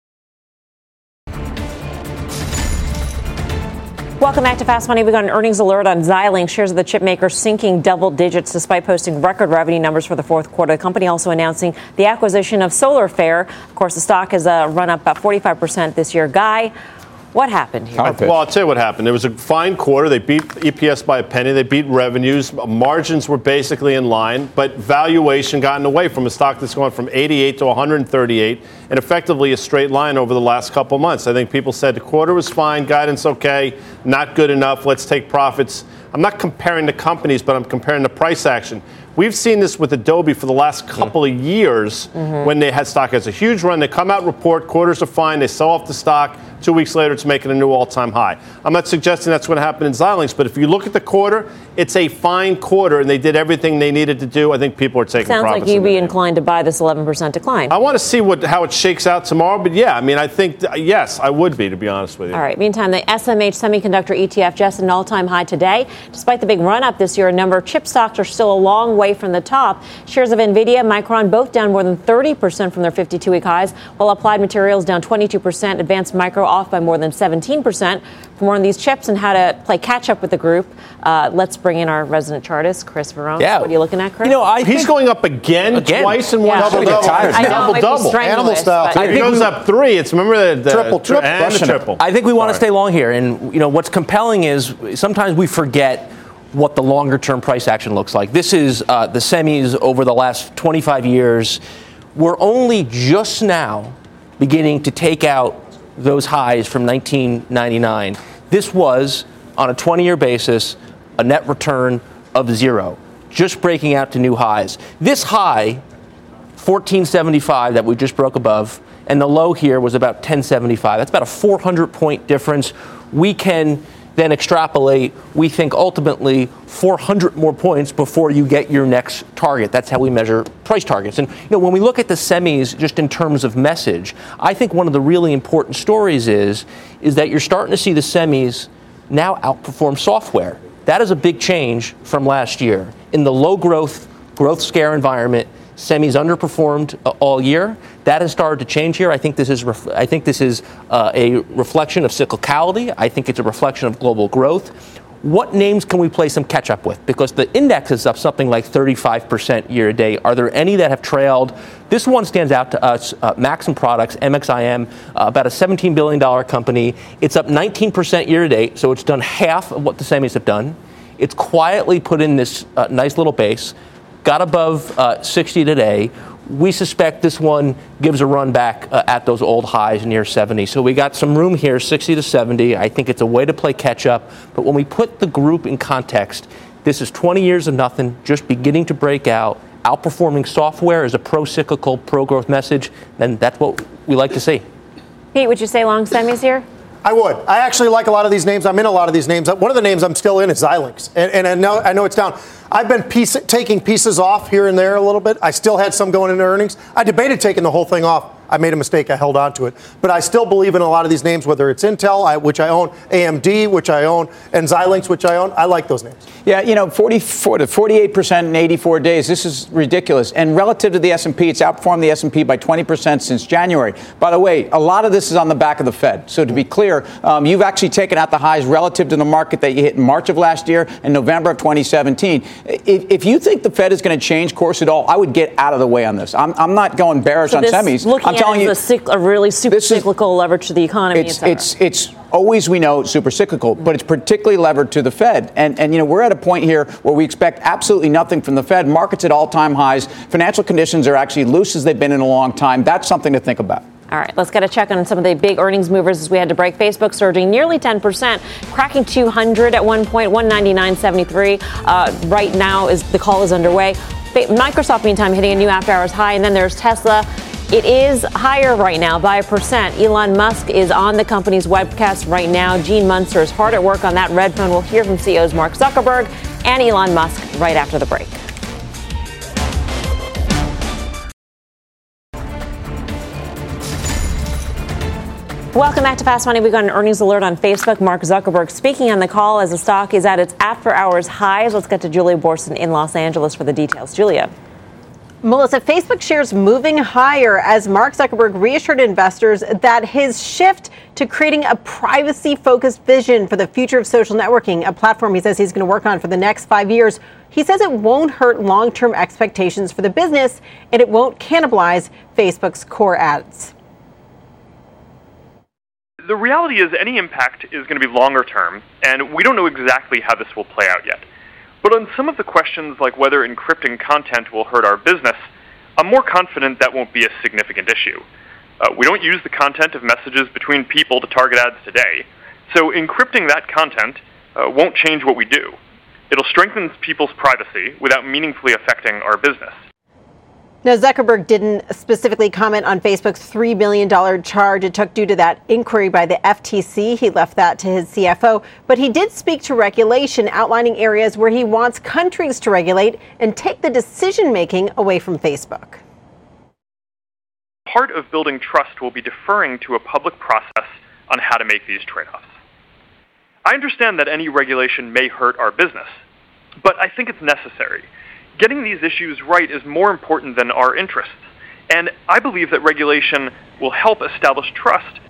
Welcome back to Fast Money. We got an earnings alert on Xilinx. Shares of the chip maker sinking double digits despite posting record revenue numbers for the fourth quarter. The company also announcing the acquisition of SolarFair. Of course, the stock has uh, run up about forty-five percent this year. Guy, what happened here? Well, I'll tell you what happened. It was a fine quarter. They beat E P S by a penny. They beat revenues. Margins were basically in line, but valuation got in the way from a stock that's gone from eighty-eight to one hundred thirty-eight, and effectively a straight line over the last couple months. I think people said the quarter was fine, guidance okay, not good enough. Let's take profits. I'm not comparing the companies, but I'm comparing the price action. We've seen this with Adobe for the last couple of years mm-hmm. when they had stock has a huge run. They come out, report, quarters are fine, they sell off the stock. Two weeks later, it's making a new all-time high. I'm not suggesting that's going to happen in Xilinx, but if you look at the quarter, it's a fine quarter, and they did everything they needed to do. I think people are taking Sounds profits. Sounds like you'd be inclined to buy this eleven percent decline. I want to see what how it shakes out tomorrow, but yeah, I mean, I think, th- yes, I would be, to be honest with you. All right, meantime, the S M H Semiconductor E T F just an all-time high today. Despite the big run-up this year, a number of chip stocks are still a long way from the top. Shares of NVIDIA, Micron, both down more than thirty percent from their fifty-two-week highs, while Applied Materials down twenty-two percent, Advanced Micro off by more than seventeen percent. For more on these chips and how to play catch-up with the group, uh, let's bring in our resident chartist, Chris Verone. Yeah. What are you looking at, Chris? You know, I He's going up again, again. twice in one yeah. double double. I know, double it might double. be Animal style. He goes up three. It's remember the, the triple, triple, and the triple. I think we want to stay long here, and you know what's compelling is sometimes we forget what the longer-term price action looks like. This is uh, the semis over the last twenty-five years. We're only just now beginning to take out those highs from nineteen ninety-nine. This was, on a twenty-year basis, a net return of zero, just breaking out to new highs. This high, fourteen seventy-five, that we just broke above, and the low here was about ten seventy-five. That's about a four hundred point difference. We can then extrapolate, we think ultimately four hundred more points before you get your next target. That's how we measure price targets. And you know, when we look at the semis just in terms of message, I think one of the really important stories is, is that you're starting to see the semis now outperform software. That is a big change from last year. In the low growth, growth scare environment, semis underperformed uh, all year. That has started to change here. I think this is ref- I think this is uh, a reflection of cyclicality. I think it's a reflection of global growth. What names can we play some catch up with? Because the index is up something like thirty-five percent year to date. Are there any that have trailed? This one stands out to us. Uh, Maxim Products, M X I M, uh, about a seventeen billion dollars company. It's up nineteen percent year to date, so it's done half of what the semis have done. It's quietly put in this uh, nice little base. Got above uh, sixty today. We suspect this one gives a run back uh, at those old highs near seventy. So we got some room here, sixty to seventy. I think it's a way to play catch up. But when we put the group in context, this is twenty years of nothing, just beginning to break out. Outperforming software is a pro-cyclical, pro-growth message. And that's what we like to see. Pete, would you say long semis here? I would. I actually like a lot of these names. I'm in a lot of these names. One of the names I'm still in is Xilinx. And, and I know I know it's down. I've been piece, taking pieces off here and there a little bit. I still had some going into earnings. I debated taking the whole thing off. I made a mistake. I held on to it. But I still believe in a lot of these names, whether it's Intel, I, which I own, A M D, which I own, and Xilinx, which I own. I like those names. Yeah, you know, forty-four to forty-eight percent in eighty-four days. This is ridiculous. And relative to the S and P, it's outperformed the S and P by twenty percent since January. By the way, a lot of this is on the back of the Fed. So to be clear, um, you've actually taken out the highs relative to the market that you hit in March of last year and November of twenty seventeen. If, if you think the Fed is going to change course at all, I would get out of the way on this. I'm, I'm not going bearish so on this, semis. Looking I'm telling at you, a, cyc- a really super cyclical is, leverage to the economy. It's it's it's always, we know, super cyclical, but it's particularly levered to the Fed. And and you know we're at a point here where we expect absolutely nothing from the Fed. Markets at all-time highs. Financial conditions are actually loose as they've been in a long time. That's something to think about. All right, let's get a check on some of the big earnings movers as we had to break. Facebook surging nearly ten percent, cracking two hundred at one point, one ninety-nine seventy-three. Uh, right now, is the call is underway. Microsoft, meantime, hitting a new after-hours high, and then there's Tesla. It is higher right now by a percent. Elon Musk is on the company's webcast right now. Gene Munster is hard at work on that red phone. We'll hear from C E Os Mark Zuckerberg and Elon Musk right after the break. Welcome back to Fast Money. We got an earnings alert on Facebook. Mark Zuckerberg speaking on the call as the stock is at its after-hours highs. Let's get to Julia Borson in Los Angeles for the details. Julia. Melissa, Facebook shares moving higher as Mark Zuckerberg reassured investors that his shift to creating a privacy-focused vision for the future of social networking, a platform he says he's going to work on for the next five years, he says it won't hurt long-term expectations for the business and it won't cannibalize Facebook's core ads. The reality is any impact is going to be longer term, and we don't know exactly how this will play out yet. But on some of the questions like whether encrypting content will hurt our business, I'm more confident that won't be a significant issue. Uh, we don't use the content of messages between people to target ads today, so encrypting that content uh, won't change what we do. It'll strengthen people's privacy without meaningfully affecting our business. Now, Zuckerberg didn't specifically comment on Facebook's three billion dollars charge it took due to that inquiry by the F T C. He left that to his C F O. But he did speak to regulation, outlining areas where he wants countries to regulate and take the decision-making away from Facebook. Part of building trust will be deferring to a public process on how to make these trade-offs. I understand that any regulation may hurt our business, but I think it's necessary. Getting these issues right is more important than our interests, and I believe that regulation will help establish trust.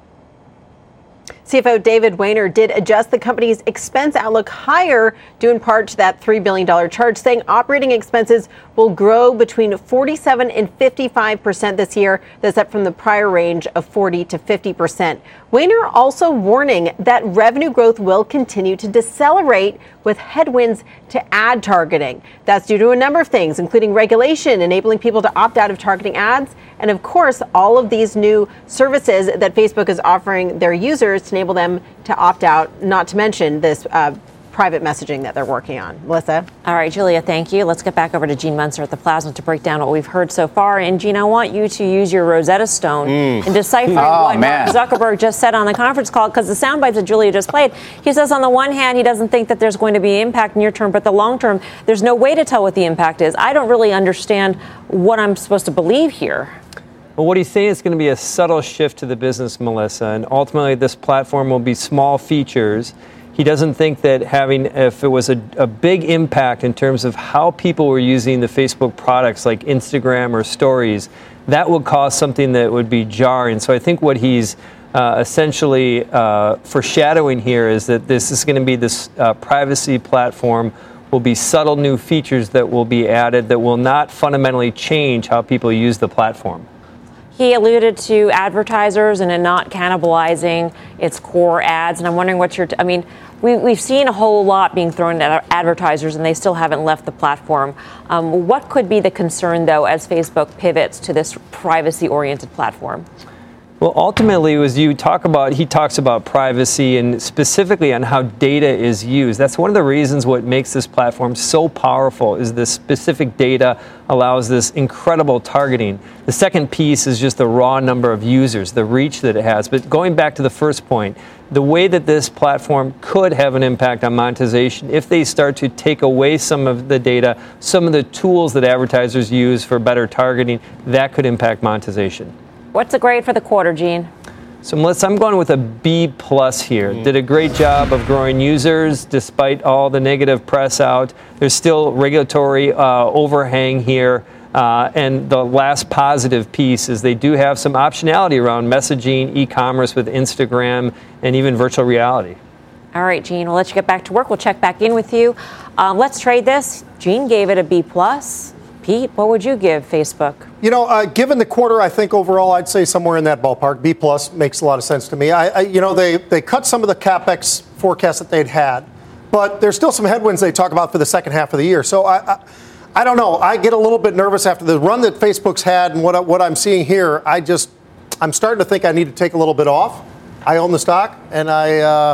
C F O David Wehner did adjust the company's expense outlook higher, due in part to that three billion dollars charge, saying operating expenses will grow between forty-seven and fifty-five percent this year. That's up from the prior range of forty to fifty percent. Wehner also warning that revenue growth will continue to decelerate with headwinds to ad targeting. That's due to a number of things, including regulation, enabling people to opt out of targeting ads, and of course, all of these new services that Facebook is offering their users to enable them to opt out, not to mention this uh, private messaging that they're working on. Melissa? All right, Julia, thank you. Let's get back over to Gene Munster at the Plasma to break down what we've heard so far. And, Gene, I want you to use your Rosetta Stone Mm. in deciphering Oh, what man. Mark Zuckerberg just said on the conference call, because the sound bites that Julia just played, he says on the one hand, he doesn't think that there's going to be impact near term, but the long term, there's no way to tell what the impact is. I don't really understand what I'm supposed to believe here. Well, what he's saying is going to be a subtle shift to the business, Melissa, and ultimately this platform will be small features. He doesn't think that having, if it was a, a big impact in terms of how people were using the Facebook products like Instagram or Stories, that would cause something that would be jarring. So I think what he's uh, essentially uh, foreshadowing here is that this is going to be this uh, privacy platform, will be subtle new features that will be added that will not fundamentally change how people use the platform. He alluded to advertisers and it not cannibalizing its core ads. And I'm wondering what you're, t- I mean, we, we've seen a whole lot being thrown at advertisers and they still haven't left the platform. Um, what could be the concern, though, as Facebook pivots to this privacy-oriented platform? Well, ultimately, as you talk about, he talks about privacy and specifically on how data is used. That's one of the reasons what makes this platform so powerful is the specific data allows this incredible targeting. The second piece is just the raw number of users, the reach that it has. But going back to the first point, the way that this platform could have an impact on monetization if they start to take away some of the data, some of the tools that advertisers use for better targeting, that could impact monetization. What's the grade for the quarter, Gene? So, Melissa, I'm going with a B plus here. Mm-hmm. Did a great job of growing users despite all the negative press out. There's still regulatory uh, overhang here. Uh, and the last positive piece is they do have some optionality around messaging, e-commerce with Instagram, and even virtual reality. All right, Gene, we'll let you get back to work. We'll check back in with you. Um, let's trade this. Gene gave it a B plus. Pete, what would you give Facebook? You know, uh, given the quarter, I think overall I'd say somewhere in that ballpark. B plus makes a lot of sense to me. I, I, you know, they they cut some of the CapEx forecast that they'd had, but there's still some headwinds they talk about for the second half of the year. So I, I, I don't know. I get a little bit nervous after the run that Facebook's had and what what I'm seeing here. I just I'm starting to think I need to take a little bit off. I own the stock, and I uh,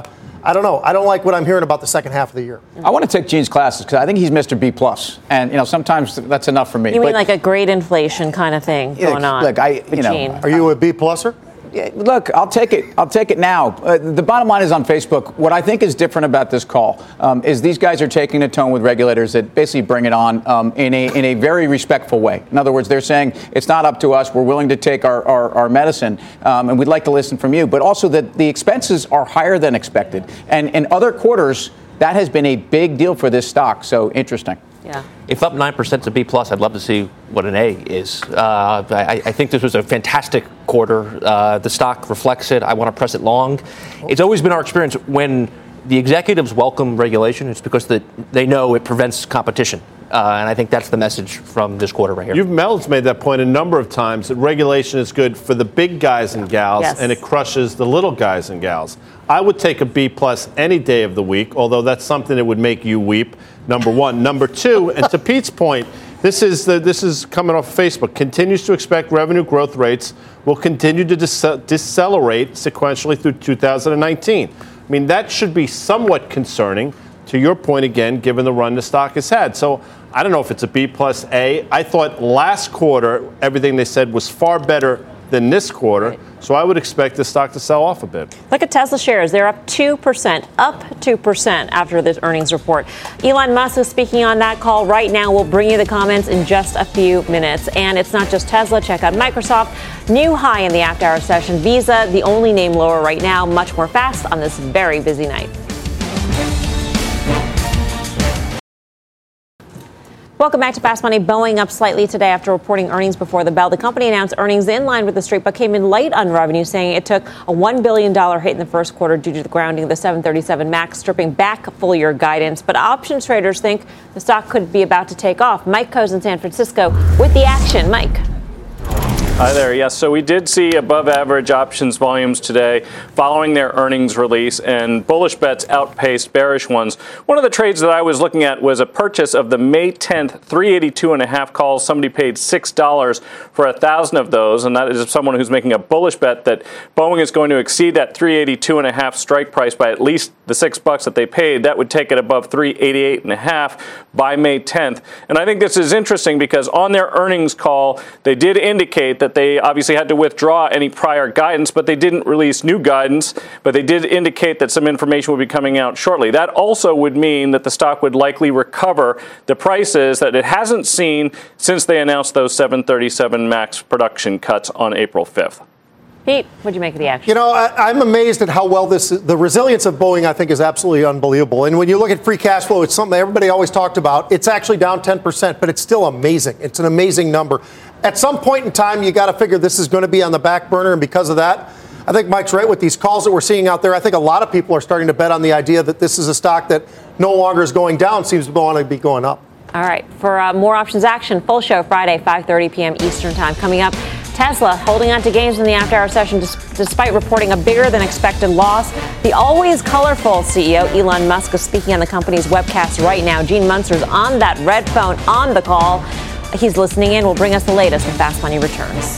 I don't know. I don't like what I'm hearing about the second half of the year. I want to take Gene's classes because I think he's Mister B plus, and you know sometimes that's enough for me. You but, mean like a great inflation kind of thing going look, on? Look, I you know, Gene. Are you a B pluser? Yeah, look, I'll take it. I'll take it now. Uh, the bottom line is on Facebook. What I think is different about this call um, is these guys are taking a tone with regulators that basically bring it on um, in a in a very respectful way. In other words, they're saying it's not up to us. We're willing to take our our, our medicine, um, and we'd like to listen from you. But also that the expenses are higher than expected, and in other quarters that has been a big deal for this stock. So interesting. Yeah. If up nine percent to B plus, I'd love to see what an A is. Uh, I, I think this was a fantastic quarter. Uh, the stock reflects it. I want to press it long. It's always been our experience when the executives welcome regulation, it's because the, they know it prevents competition. Uh, and I think that's the message from this quarter right here. You've Mel's made that point a number of times that regulation is good for the big guys and gals, Yes. and it crushes the little guys and gals. I would take a B plus any day of the week, although that's something that would make you weep. Number one. Number two, and to Pete's point, this is the, this is coming off Facebook. Continues to expect revenue growth rates will continue to dece- decelerate sequentially through two thousand nineteen. I mean, that should be somewhat concerning. To your point again, given the run the stock has had. So I don't know if it's a B plus A. I thought last quarter, everything they said was far better than this quarter. Right. So I would expect the stock to sell off a bit. Look at Tesla shares. They're up two percent, up two percent after this earnings report. Elon Musk is speaking on that call right now. We'll bring you the comments in just a few minutes. And it's not just Tesla. Check out Microsoft. New high in the after hour session. Visa, the only name lower right now. Much more fast on this very busy night. Welcome back to Fast Money. Boeing up slightly today after reporting earnings before the bell. The company announced earnings in line with the street, but came in light on revenue, saying it took a one billion dollars hit in the first quarter due to the grounding of the seven thirty-seven MAX, stripping back full-year guidance. But options traders think the stock could be about to take off. Mike Coase in San Francisco with the action. Mike. Hi there. Yes, so we did see above average options volumes today following their earnings release, and bullish bets outpaced bearish ones. One of the trades that I was looking at was a purchase of the May tenth three eighty-two and a half calls. Somebody paid six dollars for a thousand of those, and that is someone who's making a bullish bet that Boeing is going to exceed that three eighty-two and a half strike price by at least the six bucks that they paid. That would take it above three eighty-eight and a half by May tenth. And I think this is interesting because on their earnings call, they did indicate that that they obviously had to withdraw any prior guidance, but they didn't release new guidance, but they did indicate that some information would be coming out shortly. That also would mean that the stock would likely recover the prices that it hasn't seen since they announced those seven thirty-seven MAX production cuts on April fifth. Pete, what do you make of the action? You know, I, I'm amazed at how well this, the resilience of Boeing, I think, is absolutely unbelievable. And when you look at free cash flow, it's something everybody always talked about. It's actually down ten percent, but it's still amazing. It's an amazing number. At some point in time, you got to figure this is going to be on the back burner. And because of that, I think Mike's right with these calls that we're seeing out there. I think a lot of people are starting to bet on the idea that this is a stock that no longer is going down, seems to want to be going up. All right. For uh, more options action, full show Friday, five thirty p.m. Eastern time. Coming up, Tesla holding on to gains in the after-hour session despite reporting a bigger-than-expected loss. The always colorful C E O, Elon Musk, is speaking on the company's webcast right now. Gene Munster's on that red phone on the call. He's listening in. Will bring us the latest when Fast Money returns.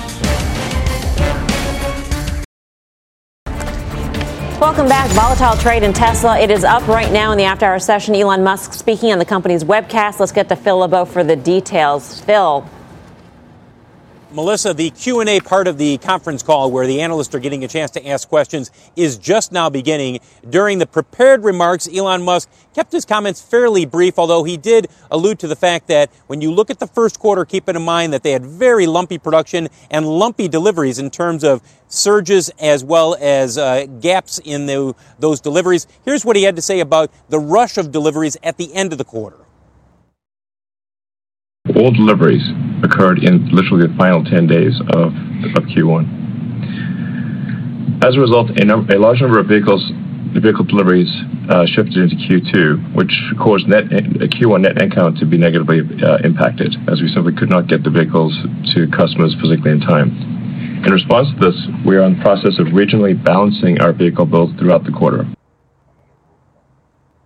Welcome back. Volatile trade in Tesla. It is up right now in the after-hour session. Elon Musk speaking on the company's webcast. Let's get to Phil LeBeau for the details. Phil. Melissa, the Q and A part of the conference call where the analysts are getting a chance to ask questions is just now beginning. During the prepared remarks, Elon Musk kept his comments fairly brief, although he did allude to the fact that when you look at the first quarter, keep in mind that they had very lumpy production and lumpy deliveries in terms of surges as well as uh, gaps in the, those deliveries. Here's what he had to say about the rush of deliveries at the end of the quarter. All deliveries occurred in literally the final ten days of, of Q one. As a result, a, num- a large number of vehicles, the vehicle deliveries uh, shifted into Q two, which caused net, uh, Q one net count to be negatively uh, impacted, as we simply could not get the vehicles to customers physically in time. In response to this, we are in the process of regionally balancing our vehicle builds throughout the quarter.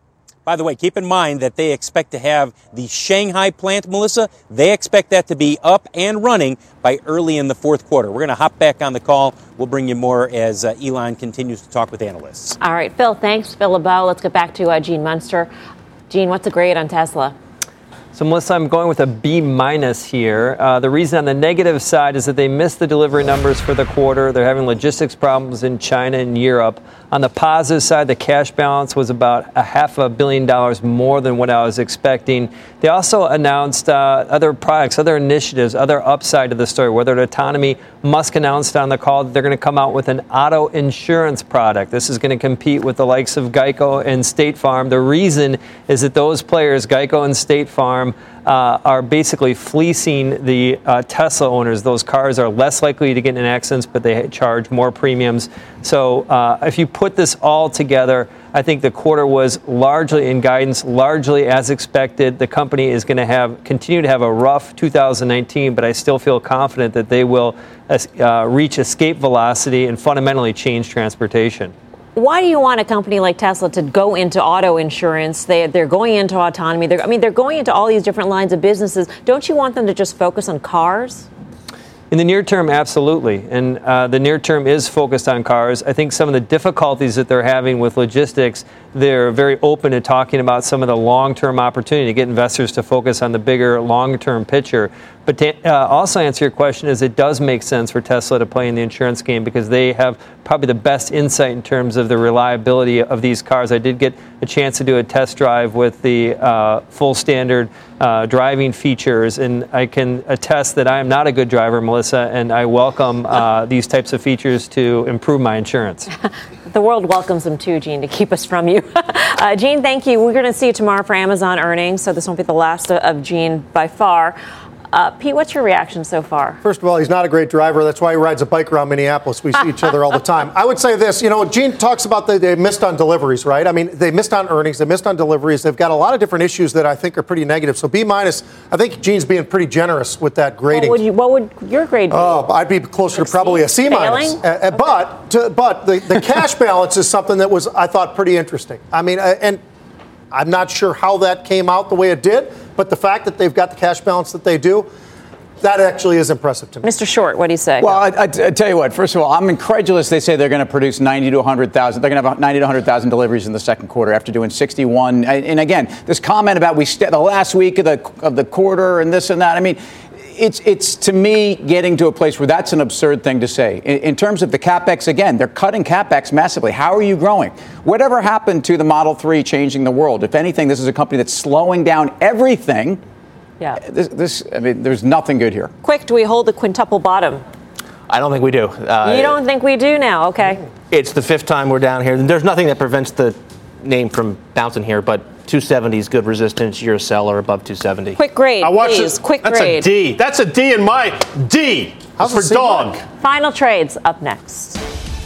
By the way, keep in mind that they expect to have the Shanghai plant, Melissa, they expect that to be up and running by early in the fourth quarter. We're going to hop back on the call. We'll bring you more as uh, Elon continues to talk with analysts. All right, Phil, thanks. Phil LeBeau. Let's get back to uh, Gene Munster. Gene, what's the grade on Tesla? So, Melissa, I'm going with a B minus here. Uh, the reason on the negative side is that they missed the delivery numbers for the quarter. They're having logistics problems in China and Europe. On the positive side, the cash balance was about a half a billion dollars more than what I was expecting. They also announced uh, other products, other initiatives, other upside to the story. Whether it's autonomy, Musk announced on the call that they're going to come out with an auto insurance product. This is going to compete with the likes of Geico and State Farm. The reason is that those players, Geico and State Farm, Uh, are basically fleecing the uh, Tesla owners. Those cars are less likely to get in accidents, but they charge more premiums. So uh, if you put this all together, I think the quarter was largely in guidance, largely as expected. The company is going to have continue to have a rough two thousand nineteen, but I still feel confident that they will uh, reach escape velocity and fundamentally change transportation. Why do you want a company like Tesla to go into auto insurance? They, they're going into autonomy. They're, I mean, they're going into all these different lines of businesses. Don't you want them to just focus on cars? In the near term, absolutely. And uh, the near term is focused on cars. I think some of the difficulties that they're having with logistics, they're very open to talking about some of the long-term opportunity to get investors to focus on the bigger long-term picture. But to uh, also answer your question is it does make sense for Tesla to play in the insurance game because they have probably the best insight in terms of the reliability of these cars. I did get a chance to do a test drive with the uh, full standard uh, driving features, and I can attest that I am not a good driver, Melissa, and I welcome uh, these types of features to improve my insurance. The world welcomes them too, Gene, to keep us from you. uh, Gene, thank you. We're going to see you tomorrow for Amazon earnings, so this won't be the last of Gene by far. Uh, Pete, what's your reaction so far? First of all, he's not a great driver. That's why he rides a bike around Minneapolis. We see each other all the time. I would say this, you know, Gene talks about the, they missed on deliveries, right? I mean, they missed on earnings. They missed on deliveries. They've got a lot of different issues that I think are pretty negative. So B minus, I think Gene's being pretty generous with that grading. What would, you, what would your grade be? Oh, I'd be closer to probably a C minus. Uh, okay. But to, but the, the cash balance is something that was, I thought, pretty interesting. I mean, uh, and I'm not sure how that came out the way it did, but the fact that they've got the cash balance that they do, that actually is impressive to me. Mister Short, what do you say? Well, I, I, I tell you what, first of all, I'm incredulous they say they're going to produce ninety to one hundred thousand. They're going to have ninety to one hundred thousand deliveries in the second quarter after doing sixty-one. And again, this comment about we st- the last week of the of the quarter and this and that, I mean, it's it's to me getting to a place where that's an absurd thing to say. In, in terms of the CapEx, again, they're cutting CapEx massively. How are you growing? Whatever happened to the Model three changing the world? If anything, this is a company that's slowing down everything. Yeah. This, this, I mean, there's nothing good here. Quick, do we hold the quintuple bottom? I don't think we do. Uh, you don't think we do now? Okay. It's the fifth time we're down here. There's nothing that prevents the name from bouncing here, but two seventy is good resistance. You're a seller above two seventy. Quick grade, I watch please. It. Quick That's grade. That's a D. That's a D in my D. How's for dog? Final trades up next.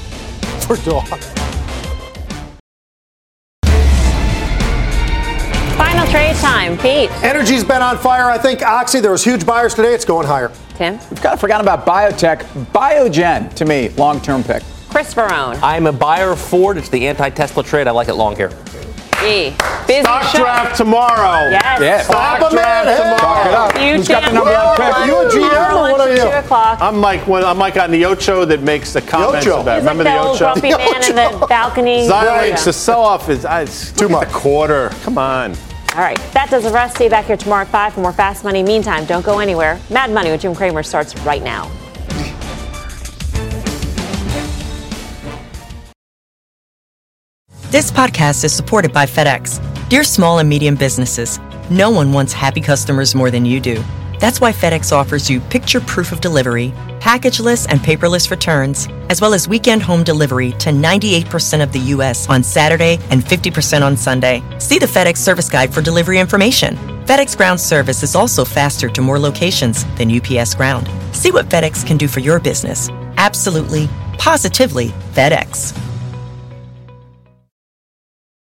For dog. Final trade time, Pete. Energy's been on fire. I think Oxy, there was huge buyers today. It's going higher. Tim? We've kind of forgotten about biotech. Biogen, to me, long-term pick. Chris Verone. I'm a buyer of Ford. It's the anti-Tesla trade. I like it long here. E. Busy Stock show. draft tomorrow. Yes. Yeah. Stock draft Hey. tomorrow. Talk it up. You Who's got the champ. number one pick? Are you a G M or what are you? Two o'clock. I'm Mike. When I'm Mike on the Ocho that makes the comments Ocho. about. He's Remember like the the old Ocho? grumpy man in the balcony. Xilinx, the sell-off is uh, it's too much. The quarter. Come on. All right, that does the rest. See you back here tomorrow at five for more Fast Money. Meantime, don't go anywhere. Mad Money with Jim Cramer starts right now. This podcast is supported by FedEx. Dear small and medium businesses, no one wants happy customers more than you do. That's why FedEx offers you picture proof of delivery, packageless and paperless returns, as well as weekend home delivery to ninety-eight percent of the U S on Saturday and fifty percent on Sunday. See the FedEx service guide for delivery information. FedEx Ground service is also faster to more locations than U P S Ground. See what FedEx can do for your business. Absolutely, positively FedEx.